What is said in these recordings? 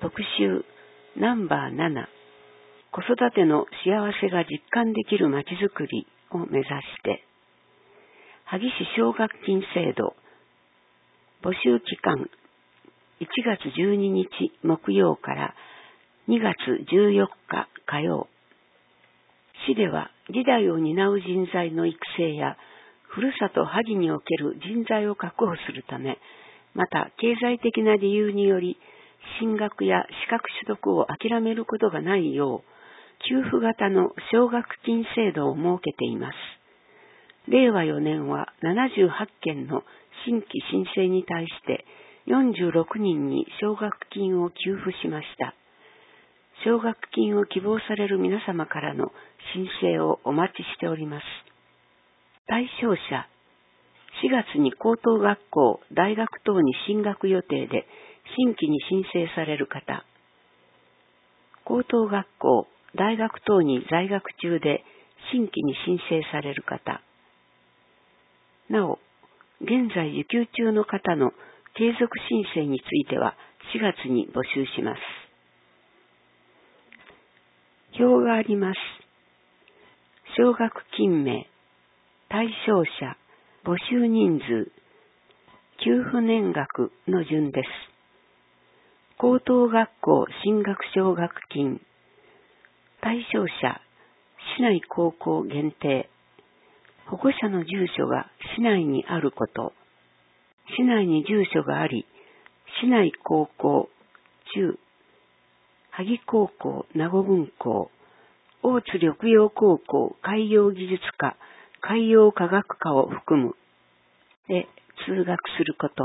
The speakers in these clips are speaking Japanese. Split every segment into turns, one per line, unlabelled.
特集ナンバー7、子育ての幸せが実感できるまちづくりを目指して、萩市奨学金制度募集期間1月12日木曜から2月14日火曜。市では次代を担う人材の育成やふるさと萩における人材を確保するため、また経済的な理由により進学や資格取得を諦めることがないよう給付型の奨学金制度を設けています。令和4年は78件の新規申請に対して46人に奨学金を給付しました。奨学金を希望される皆様からの申請をお待ちしております。対象者、4月に高等学校、大学等に進学予定で新規に申請される方、高等学校、大学等に在学中で新規に申請される方、なお、現在受給中の方の継続申請については4月に募集します。表があります。奨学金名、対象者、募集人数、給付年額の順です。高等学校進学奨学金、対象者、市内高校限定、保護者の住所が市内にあること、市内に住所があり、市内高校、中、萩高校、名護分校、大津緑洋高校、海洋技術科、海洋科学科を含む、で通学すること。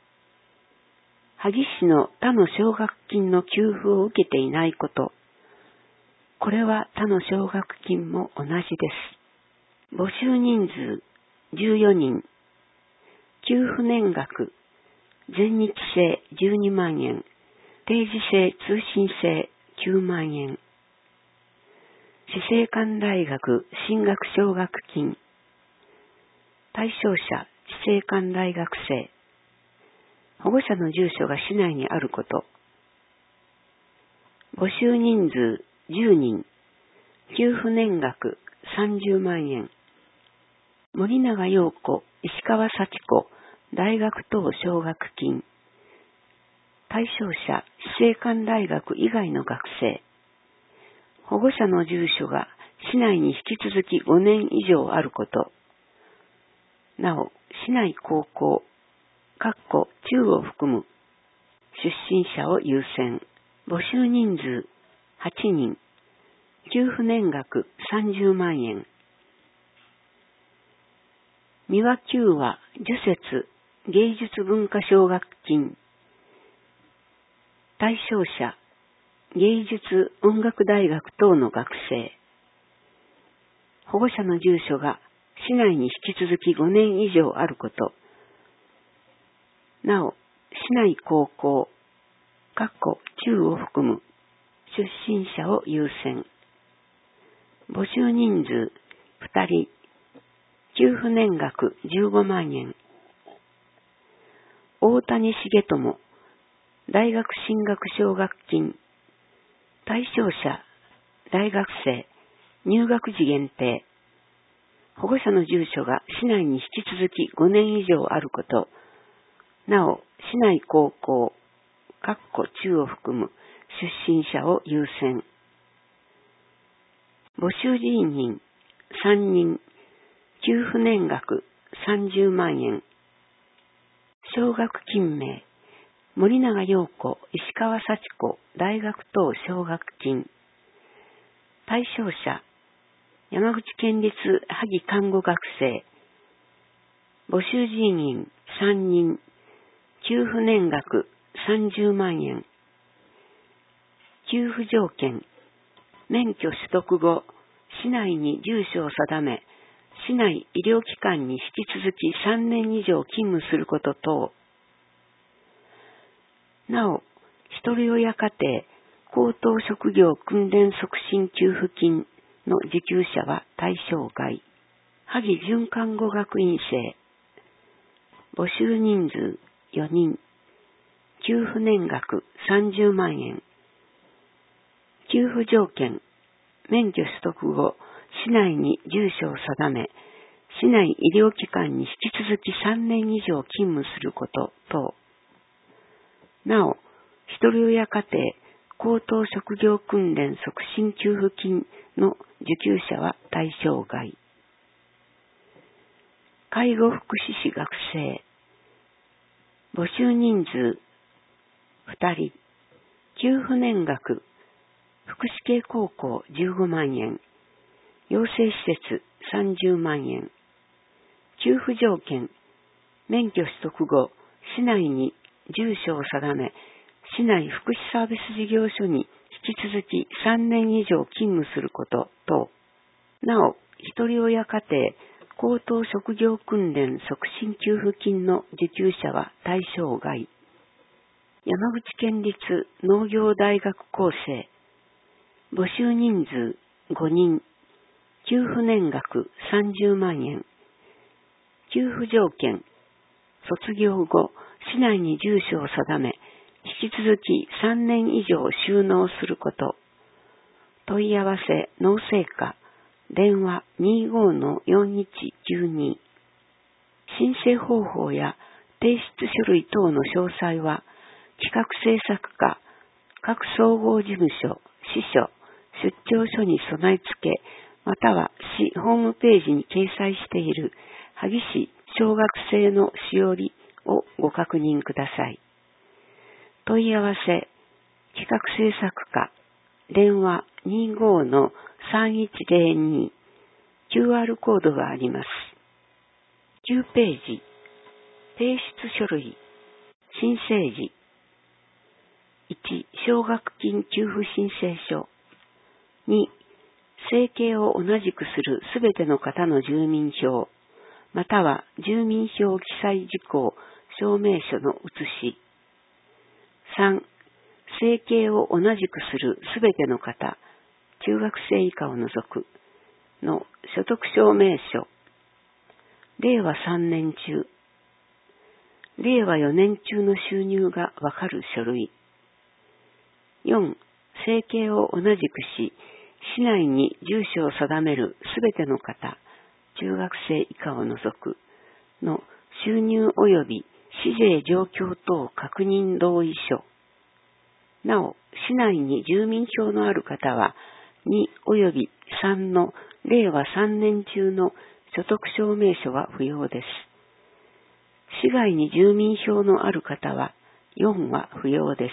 萩市の他の奨学金の給付を受けていないこと。これは他の奨学金も同じです。募集人数14人。給付年額、全日制12万円、定時制通信制9万円。市青館大学進学奨学金。対象者、市青館大学生。保護者の住所が市内にあること。募集人数10人。給付年額30万円。森永陽子、石川幸子、大学等奨学金。対象者、市青館大学以外の学生。保護者の住所が市内に引き続き5年以上あること。なお、市内高校、中を含む出身者を優先。募集人数8人。給付年額30万円。三輪九和受節芸術文化奨学金。対象者、芸術音楽大学等の学生。保護者の住所が市内に引き続き5年以上あること。なお、市内高校、中を含む出身者を優先。募集人数2人。給付年額15万円。大谷重友、大学進学奨学金。対象者、大学生、入学時限定。保護者の住所が市内に引き続き5年以上あること。なお、市内高校、中を含む出身者を優先。募集人員3人。給付年額30万円。奨学金名、森永陽子、石川幸子、大学等奨学金。対象者、山口県立萩看護学生。募集人員3人。給付年額30万円。給付条件、免許取得後、市内に住所を定め、市内医療機関に引き続き3年以上勤務すること等。なお、ひとり親家庭高等職業訓練促進給付金の受給者は対象外。萩准看護学院生。募集人数4人。 給付年額30万円。給付条件、免許取得後、市内に住所を定め、市内医療機関に引き続き3年以上勤務すること等。なお、ひとり親家庭高等職業訓練促進給付金の受給者は対象外。介護福祉士学生。募集人数2人。給付年額。福祉系高校15万円。養成施設30万円。給付条件。免許取得後、市内に住所を定め、市内福祉サービス事業所に引き続き3年以上勤務すること等。なお、ひとり親家庭高等職業訓練促進給付金の受給者は対象外。山口県立農業大学校生。募集人数5人。給付年額30万円。給付条件。卒業後、市内に住所を定め、引き続き3年以上収納すること。問い合わせ農政課。電話 25-4192。申請方法や提出書類等の詳細は、企画制作課、各総合事務所、支所、出張所に備え付け、または市ホームページに掲載している萩市小学生のしおりをご確認ください。問い合わせ、企画制作課、電話 25-3102、QR コードがあります。9ページ、提出書類、申請時。1、奨学金給付申請書。2、生計を同じくするすべての方の住民票、または住民票記載事項証明書の写し。3、生計を同じくするすべての方、中学生以下を除くの所得証明書。令和3年中、令和4年中の収入がわかる書類。4、生計を同じくし、市内に住所を定めるすべての方、中学生以下を除くの収入及び市税状況等確認同意書。なお、市内に住民票のある方は、2及び3の令和3年中の所得証明書は不要です。市外に住民票のある方は、4は不要です。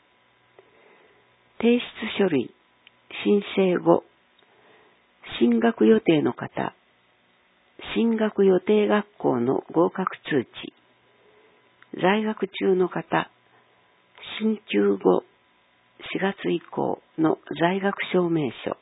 提出書類、申請後、進学予定の方、進学予定学校の合格通知、在学中の方、進級後、4月以降の在学証明書、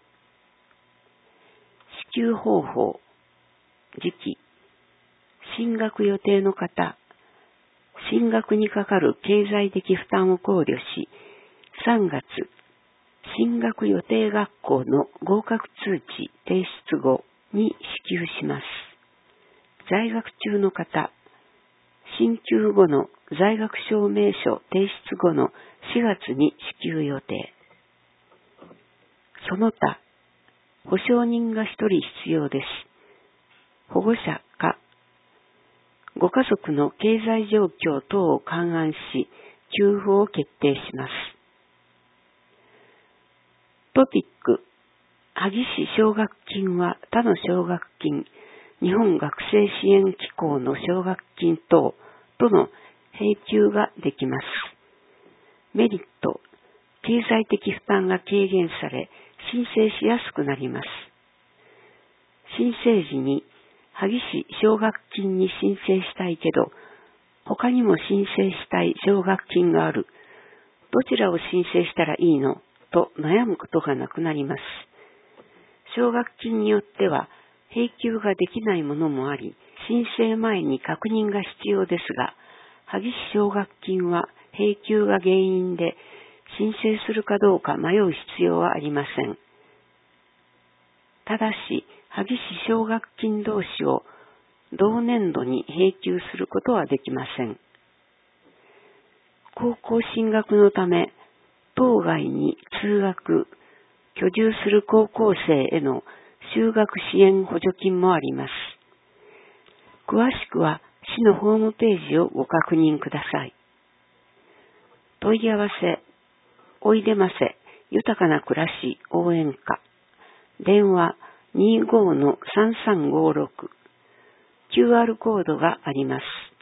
支給方法、時期、進学予定の方、進学にかかる経済的負担を考慮し、3月、進学予定学校の合格通知提出後に支給します。在学中の方、進級後の在学証明書提出後の4月に支給予定。その他、保証人が1人必要です。保護者か、ご家族の経済状況等を勘案し、給付を決定します。トピック、萩市奨学金は他の奨学金、日本学生支援機構の奨学金等との並給ができます。メリット、経済的負担が軽減され、申請しやすくなります。申請時に、萩市奨学金に申請したいけど、他にも申請したい奨学金がある。どちらを申請したらいいのと悩むことがなくなります。奨学金によっては、並給ができないものもあり、申請前に確認が必要ですが、萩市奨学金は並給が原因で申請するかどうか迷う必要はありません。ただし、萩市奨学金同士を同年度に並給することはできません。 高校進学のため、島外に通学、居住する高校生への就学支援補助金もあります。詳しくは市のホームページをご確認ください。問い合わせ、おいでませ豊かな暮らし応援歌、電話 25-3356、QR コードがあります。